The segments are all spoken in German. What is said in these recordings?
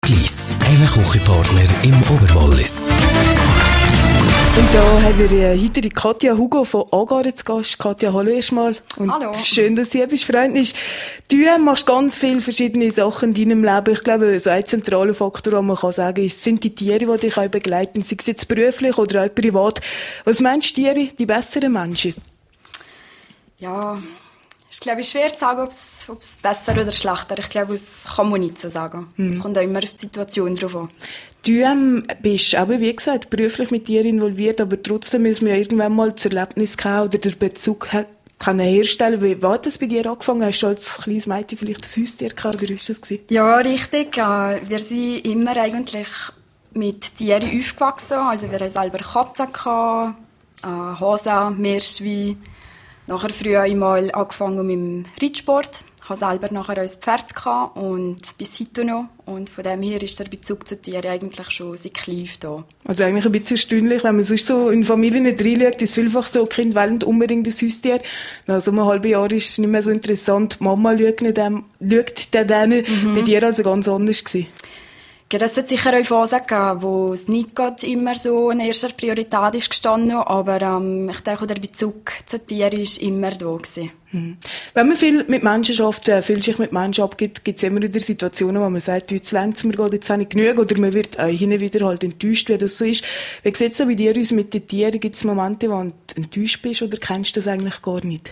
Gleiss, ein Küchenpartner im Oberwallis. Und da haben wir heute die Katja Hugo von Agar zu Gast. Katja, hallo erstmal. Und hallo. Schön, dass du hier bist, freundlich. Du machst ganz viele verschiedene Sachen in deinem Leben. Ich glaube, so ein zentraler Faktor, den man kann sagen, sind die Tiere, die dich auch begleiten, sei es jetzt beruflich oder auch privat. Was meinst du, Tiere, die besseren Menschen? Ja, ist, glaube ich, schwer zu sagen, ob es besser oder schlechter. Ich glaube, das kann man nicht so sagen. Es kommt auch immer auf die Situation drauf an. Du bist aber, wie gesagt, beruflich mit Tieren involviert, aber trotzdem müssen wir ja irgendwann mal das Erlebnis haben oder den Bezug können herstellen. Wie war das bei dir angefangen? Hast du als kleines Mädchen vielleicht ein Haustier gehabt, oder ist das gewesen? Ja, richtig. Wir sind immer eigentlich mit Tieren aufgewachsen. Also wir haben selber Katzen gehabt, Hasen, Meerschweine. Nachher früher einmal angefangen mit dem Reitsport. Ich hatte selber nachher ein Pferd gehabt und bis heute noch. Und von dem her ist der Bezug zu Tieren eigentlich schon seit klein da. Also eigentlich ein bisschen erstaunlich, wenn man sonst so in Familien nicht reinschaut, ist vielfach so, Kinder wollen unbedingt ein Haustier. Nach so einem halben Jahr ist es nicht mehr so interessant. Die Mama schaut denen. Bei dir also ganz anders gewesen. Ja, das hat sicher auch Phasen gegeben, wo es nicht gerade immer so in erster Priorität ist gestanden, aber ich denke, der Bezug zu Tieren war immer da gewesen. Wenn man viel mit Menschen arbeitet, viel sich mit Menschen abgibt, gibt es immer wieder Situationen, wo man sagt, jetzt längt mir gerade, jetzt habe ich genug, oder man wird auch hin und wieder halt enttäuscht, wie das so ist. Wie sieht es bei dir aus mit den Tieren? Gibt es Momente, wo du enttäuscht bist, oder kennst du das eigentlich gar nicht?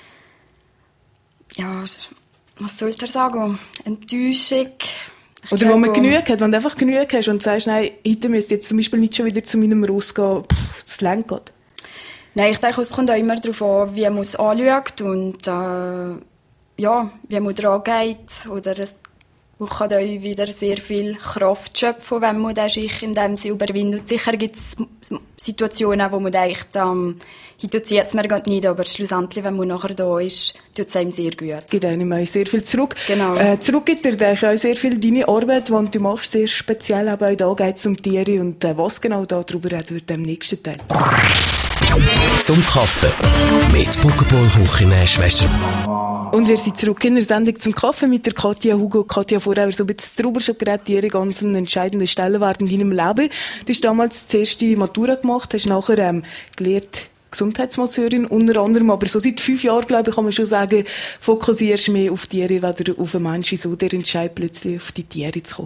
Ja, was soll ich sagen? Enttäuschung. Oder wo man genug hat, wenn du einfach genug hast und sagst, nein, heute müsste jetzt zum Beispiel nicht schon wieder zu meinem Ross gehen, das längt gerade. Nein, ich denke, es kommt auch immer darauf an, wie man es anschaut und wie man daran geht. Oder man kann da wieder sehr viel Kraft schöpfen, wenn man sich in dem Sinne überwindet. Sicher gibt es Situationen, wo man denkt, heute zieht es mir gar nicht, aber schlussendlich, wenn man nachher da ist, tut es einem sehr gut. Gibt einem auch sehr viel zurück. Genau. Zurück gibt dir auch sehr viel deine Arbeit, die du machst, sehr speziell, aber auch da geht es um Tiere und was genau darüber reden wir im nächsten Teil. Zum Kaffee mit Pokéball Küche Schwester. Und wir sind zurück in der Sendung zum Kaffee mit der Katja Hugo. Katja, vorher so ein bisschen darüber schon geredet, Tiere ganz einen entscheidenden Stellenwert in deinem Leben. Du hast damals die erste Matura gemacht, hast nachher gelernt, Gesundheitsmasseurin unter anderem, aber so seit 5 Jahren, glaube ich, kann man schon sagen, fokussierst du mehr auf Tiere, weder auf einen Menschen, so der Entscheid plötzlich auf die Tiere zu kommen.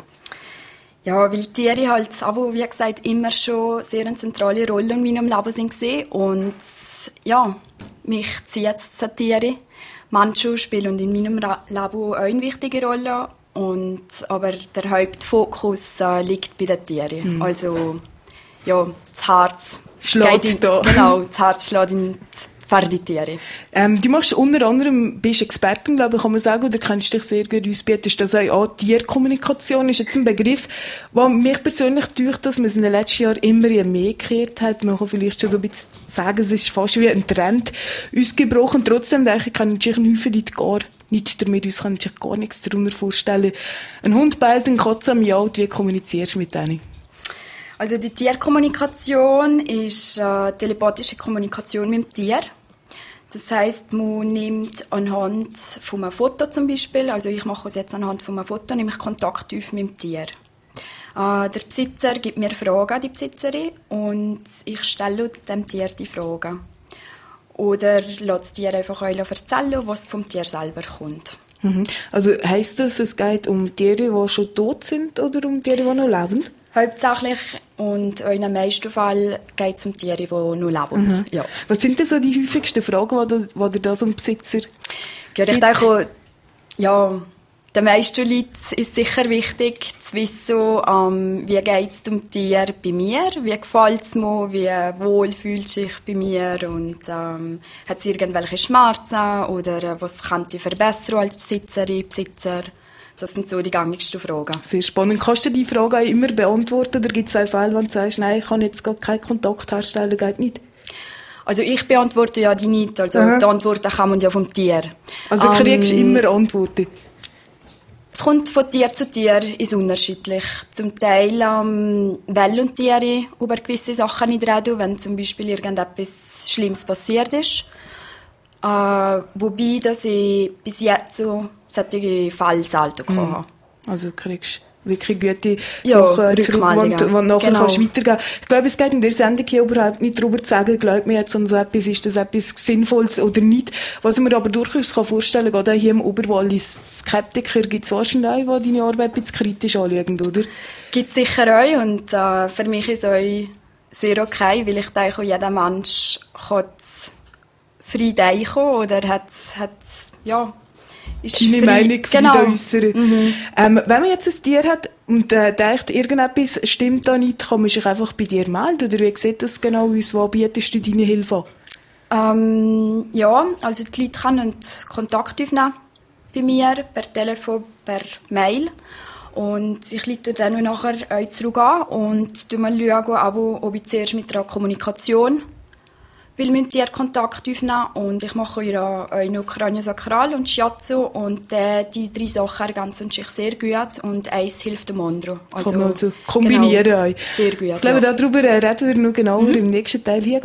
Ja, weil Tiere halt, aber wie gesagt, immer schon sehr eine zentrale Rolle in meinem Leben sind und ja, mich zieht es zu Tiere. Menschen spielen in meinem Leben auch eine wichtige Rolle, aber der Hauptfokus liegt bei den Tieren. Also, ja, das Herz schlägt da. Genau, das Herz schlägt in die Tiere. Du machst unter anderem, bist Expertin, glaube ich, kann man sagen, oder kennst dich sehr gut aus, bietest das auch an. Tierkommunikation ist jetzt ein Begriff, der mich persönlich täuscht, dass man es in den letzten Jahren immer mehr gekehrt hat. Man kann vielleicht schon so ein bisschen sagen, es ist fast wie ein Trend ausgebrochen. Trotzdem denke ich, kann sich ein Haufen Leute gar nicht damit uns kann sich gar nichts darunter vorstellen. Ein Hund bellt, eine Katze miaut, wie kommunizierst du mit denen? Also die Tierkommunikation ist telepathische Kommunikation mit dem Tier. Das heisst, man nimmt anhand von einem Foto zum Beispiel, also ich mache es jetzt anhand von einem Foto, nehme ich Kontakt auf mit dem Tier. Der Besitzer gibt mir Fragen, die Besitzerin, und ich stelle dem Tier die Fragen. Oder lasse das Tier einfach erzählen, was vom Tier selber kommt. Also heisst das, es geht um Tiere, die schon tot sind, oder um Tiere, die noch leben? Hauptsächlich und in den meisten Fällen geht es um Tiere, die noch leben. Ja. Was sind denn so die häufigsten Fragen, die dir da so ein Besitzer ja, ich denke, ja, den meisten Leuten ist sicher wichtig zu wissen, wie geht es dem Tier bei mir, wie gefällt es mir, wie wohl fühlt es sich bei mir und hat es irgendwelche Schmerzen oder was könnte ich verbessern als Besitzerin, Besitzer. Das sind so die gängigsten Fragen. Sehr spannend. Kannst du die Frage auch immer beantworten? Oder gibt es auch Fälle, wo du sagst, nein, ich kann jetzt gar keinen Kontakt herstellen, geht nicht? Also ich beantworte ja die nicht. Also die Antworten kommen ja vom Tier. Also kriegst du immer Antworten? Es kommt von Tier zu Tier, ist unterschiedlich. Zum Teil wollen Tiere über gewisse Sachen nicht reden, wenn zum Beispiel irgendetwas Schlimmes passiert ist. Wobei, dass ich bis jetzt so solche Fälle selten hatte. Also kriegst wirklich gute Sachen zurück, die nachher kannst weitergeben. Ich glaube, es geht in der Sendung hier überhaupt nicht darüber zu sagen, glaubt mir jetzt an so etwas, ist das etwas Sinnvolles oder nicht. Was ich mir aber durchaus vorstellen kann, gerade hier im Oberwallis, Skeptiker gibt es wahrscheinlich auch, die deine Arbeit ein bisschen kritisch anschauen, oder? Gibt es sicher auch, und für mich ist es auch sehr okay, weil ich denke, jeder Mensch kann frei denken oder hat ist deine Meinung frei äußern. Mhm. Wenn man jetzt ein Tier hat und denkt, irgendetwas stimmt da nicht, kann man sich einfach bei dir melden? Oder wie sieht das genau aus? Wo bietest du deine Hilfe an? Also die Leute können Kontakt aufnehmen bei mir, per Telefon, per Mail. Und ich leite dann nachher euch zurück an und schaue, ob ich zuerst mit der Kommunikation mit dir Kontakt aufnehmen. Und ich mache euch noch Kraniosakral und Shiatsu. Und die 3 Sachen ergänzen sich sehr gut. Und eins hilft dem anderen. Also kombinieren. Genau, sehr gut. Ich glaube, darüber reden wir noch genauer im nächsten Teil hier.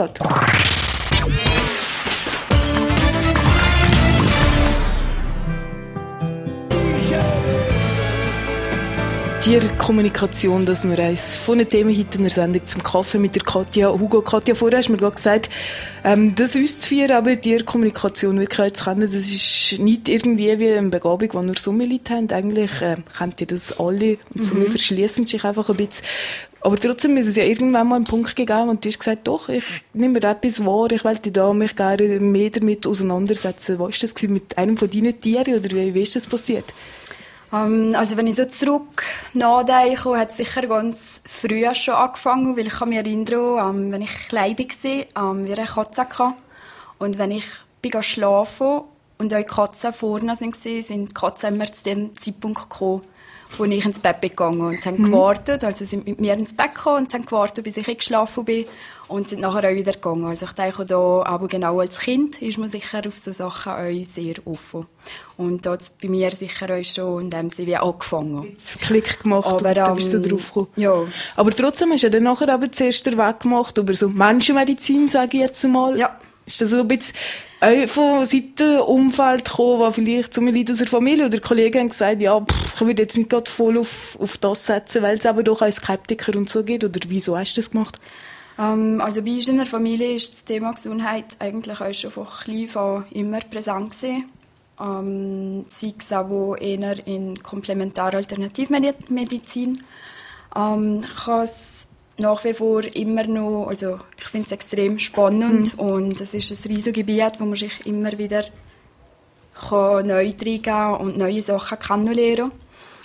Tierkommunikation, das nur eins von den Themen heute in der Sendung zum Kaffee mit der Katja Hugo. Katja, vorher hast du mir gerade gesagt, das auszuführen, aber Tierkommunikation wirklich zu kennen, das ist nicht irgendwie wie eine Begabung, die nur Sommerleute haben. Eigentlich kennt ihr das alle und so verschließen sich einfach ein bisschen. Aber trotzdem ist es ja irgendwann mal einen Punkt gegeben und du hast gesagt, doch, ich nehme mir etwas wahr, ich wollte da mich gerne mehr damit auseinandersetzen. Was war das mit einem von deinen Tieren oder wie ist das passiert? Also wenn ich so zurück nachdenke, hat es sicher ganz früh schon angefangen, weil ich kann mich erinnern, wenn ich klein war, wir eine Katze hatten. Und wenn ich schlafen und auch die Katzen vorne waren, sind die Katzen immer zu dem Zeitpunkt gekommen, wo ich ins Bett bin gegangen und haben gewartet, also sind mit mir ins Bett gekommen und haben gewartet, bis ich eingeschlafen bin und sind nachher auch wieder gegangen. Also ich denke da, aber genau als Kind ist man sicher auf so Sachen auch sehr offen. Und da hat es bei mir sicher auch schon in dem Sinne angefangen. Jetzt Klick gemacht aber, und dann bist du drauf gekommen. Ja. Aber trotzdem hast du dann nachher aber zuerst den Weg gemacht über so Menschenmedizin, sage ich jetzt mal. Ja. Ist das so ein bisschen von Seiten Umfeld gekommen, wo vielleicht zum Leid aus der Familie oder Kollegen haben gesagt, ja, ich würde jetzt nicht gerade voll auf das setzen, weil es aber doch als Skeptiker und so geht, oder wieso hast du das gemacht? Also bei uns in der Familie ist das Thema Gesundheit eigentlich auch schon von klein an immer präsent gewesen. Sei es auch eher in Komplementar-Alternativmedizin. Ich habe es nach wie vor immer noch, also ich finde es extrem spannend und es ist ein riesiges Gebiet, wo man sich immer wieder neu reingehen kann und neue Sachen kennenlernen.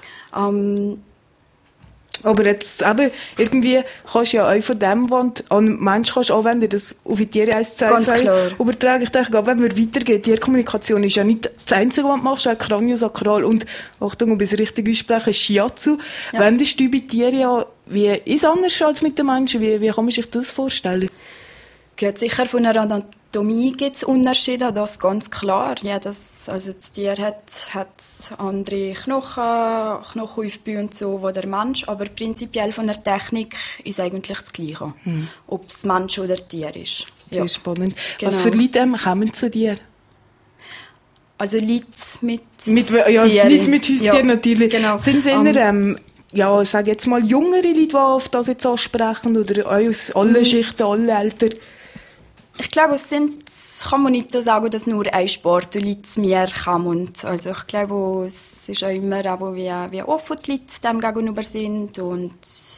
Aber jetzt eben, irgendwie kannst du ja auch von dem, was du an Menschen kannst anwenden, das auf die Tiere eins zu eins übertragen. Ich denke, wenn wir weitergehen, Tierkommunikation ist ja nicht das Einzige, was du machst, auch Kraniosakral und, Achtung, ob ich es richtig ausspreche, Shiatsu. Ja. Wendest du bei Tieren ja, wie ist es anders als mit den Menschen? Wie kann man sich das vorstellen? Gut, sicher von der Anatomie gibt es Unterschiede, das ganz klar. Ja, das Tier hat andere Knochenaufbau und so, wie der Mensch, aber prinzipiell von der Technik ist eigentlich das Gleiche, ob es Mensch oder Tier ist. Ja. Sehr spannend. Genau. Was für Leute kommen zu dir? Also Leute mit Tieren. Nicht mit Haustieren natürlich. Genau. Sind es eher, ich sage jetzt mal, jüngere Leute, die auf das jetzt ansprechen, oder aus allen Schichten, alle Alter? Ich glaube, kann man nicht so sagen, dass nur ein Sport die Leute zu mir kommen. Also ich glaube, es ist auch immer, wie offen die Leute dem gegenüber sind und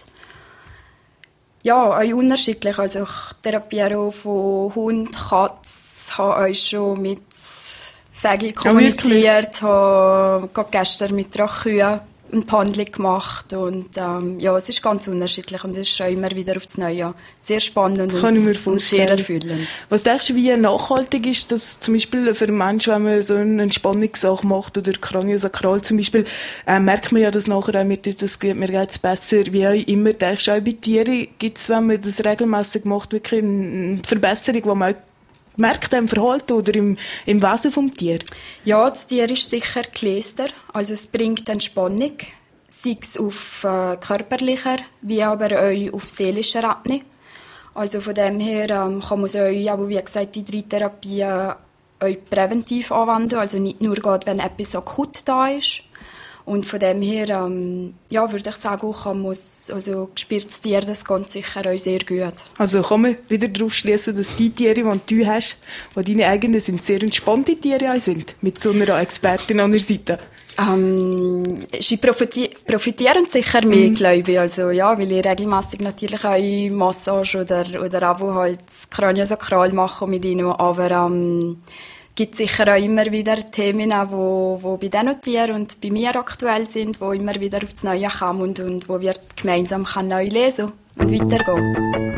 ja, auch unterschiedlich. Also ich therapiere von Hund, Katz, habe auch schon mit Vögeln kommuniziert, habe gestern mit Kühen ein Pendel gemacht und es ist ganz unterschiedlich und es ist schon immer wieder aufs Neue sehr spannend und sehr erfüllend. Was denkst du, wie nachhaltig ist das zum Beispiel für einen Menschen, wenn man so eine Entspannungssache macht oder Kraniosakral zum Beispiel, merkt man ja, dass nachher auch mir das gut, mir geht es besser, wie auch immer. Denkst du, auch bei Tieren gibt es, wenn man das regelmäßig macht, wirklich eine Verbesserung, die man merkt im Verhalten oder im Wesen vom Tier? Ja, das Tier ist sicher geläster, also es bringt Entspannung, sei es auf körperlicher, wie aber auch auf seelischer Ebene. Also von dem her kann man es auch, aber wie gesagt, die 3 Therapien auch präventiv anwenden, also nicht nur gerade, wenn etwas akut da ist. Und von dem her, würde ich sagen, spürt das Tier das ganz sicher auch sehr gut. Also kann man wieder darauf schließen, dass die Tiere, die du hast, die deine eigenen sind, sehr entspannte Tiere sind, mit so einer Expertin an der Seite? Sie profitieren sicher mehr, glaube ich. Also, ja, weil ich regelmässig natürlich auch Massage oder Abo halt Kraniosakral mache mit ihnen. Aber gibt sicher auch immer wieder Themen, die bei diesen Tieren und bei mir aktuell sind, die immer wieder aufs Neue kommen und wo wir gemeinsam neu lesen und weitergehen.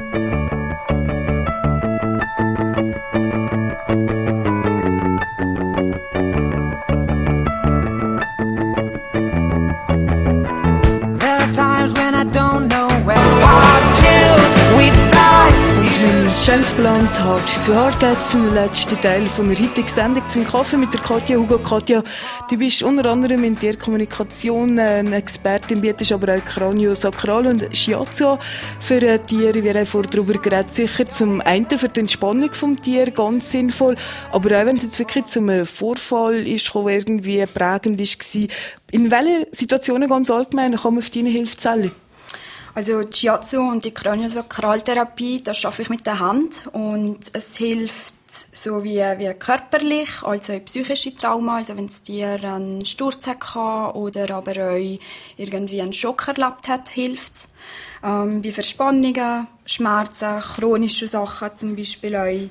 James Blunt, Heart to Heart geht's in den letzten Teil von der heutigen Sendung zum Kaffee mit der Katja Hugo. Katja, du bist unter anderem in Tierkommunikation eine Expertin, bietest aber auch Kraniosakral und Shiatsu für Tiere. Wir haben vorher darüber geredet, sicher zum einen für die Entspannung vom Tier ganz sinnvoll, aber auch wenn es jetzt wirklich zum Vorfall ist, der irgendwie prägend war. In welchen Situationen ganz allgemein kann man auf deine Hilfe zählen? Also die Shiatsu und die Kraniosakraltherapie, das schaffe ich mit der Hand und es hilft so wie körperlich, also psychische Trauma, also wenn das Tier einen Sturz hatte oder aber auch irgendwie einen Schock erlebt hat, hilft es. Bei Verspannungen, Schmerzen, chronische Sachen zum Beispiel auch,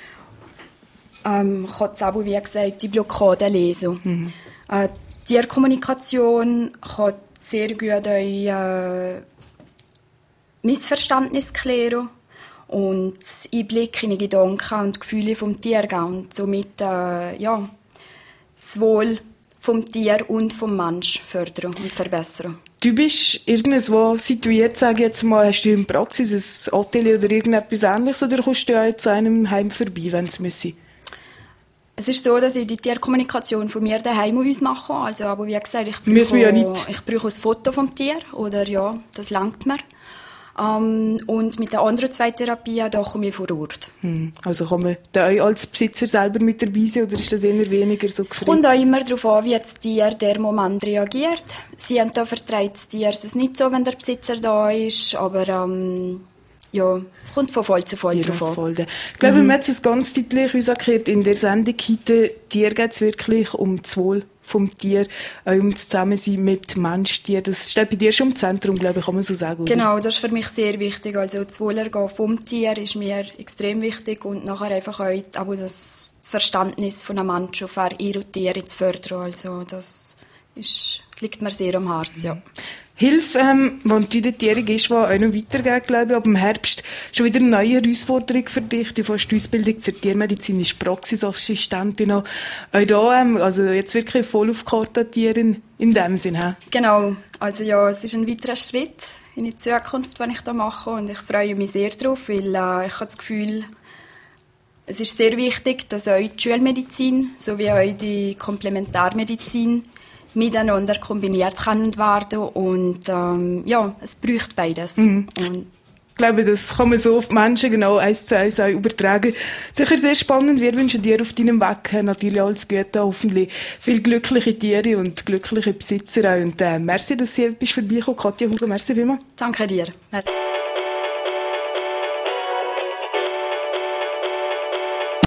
kann es auch, wie gesagt, die Blockade lesen. Tierkommunikation kann sehr gut auch Missverständnis klären und Einblick in die Gedanken und Gefühle vom Tier geben und somit das Wohl vom Tier und vom Mensch fördern und verbessern. Du bist irgendwo situiert, sage ich jetzt mal, hast du in der Praxis ein Atelier oder irgendetwas Ähnliches oder kommst du auch zu einem Heim vorbei, wenn es müsse? Es ist so, dass ich die Tierkommunikation von mir daheim uns mache. Also, aber wie gesagt, ich brauche ein Foto vom Tier oder ja, das langt mir. Und mit der anderen zwei Therapien, da komme ich vor Ort. Also kann man da auch als Besitzer selber mit dabei sein, oder ist das eher weniger so? Es kommt auch immer darauf an, wie das Tier der Moment reagiert. Sie haben da vertreibt das Tier sonst nicht so, wenn der Besitzer da ist, aber es kommt von Fall zu Fall drauf an. Ich glaube, wir haben es ganz deutlich uns erklärt, in der Sendung heute, Tier geht es wirklich um das Wohl vom Tier, um das Zusammensein mit Mensch-Tier. Das steht bei dir schon im Zentrum, glaube ich, kann man so sagen, oder? Genau, das ist für mich sehr wichtig. Also das Wohlergehen vom Tier ist mir extrem wichtig und nachher einfach auch das Verständnis von einem Menschen für ihre Tiere zu fördern. Also das liegt mir sehr am Herzen, ja. Hilfe, wenn du den Tieren gehst, die auch noch weitergehen, glaube ich, ab dem Herbst schon wieder eine neue Herausforderung für dich. Du fährst die Ausbildung zur tiermedizinischen Praxisassistentin an. Auch da, also jetzt wirklich voll auf Kartatieren in dem Sinne. Genau. Also ja, es ist ein weiterer Schritt in die Zukunft, den ich da mache und ich freue mich sehr darauf, weil ich habe das Gefühl, es ist sehr wichtig, dass auch die Schulmedizin sowie auch die Komplementarmedizin miteinander kombiniert können werden und es braucht beides. Und ich glaube, das kann man so auf die Menschen genau 1:1 auch übertragen. Sicher sehr spannend. Wir wünschen dir auf deinem Weg natürlich alles Gute, hoffentlich viele glückliche Tiere und glückliche Besitzer auch. Und merci, dass du hier bist vorbeigekommen, Katja Hugo. Merci vielmals. Danke dir. Merci.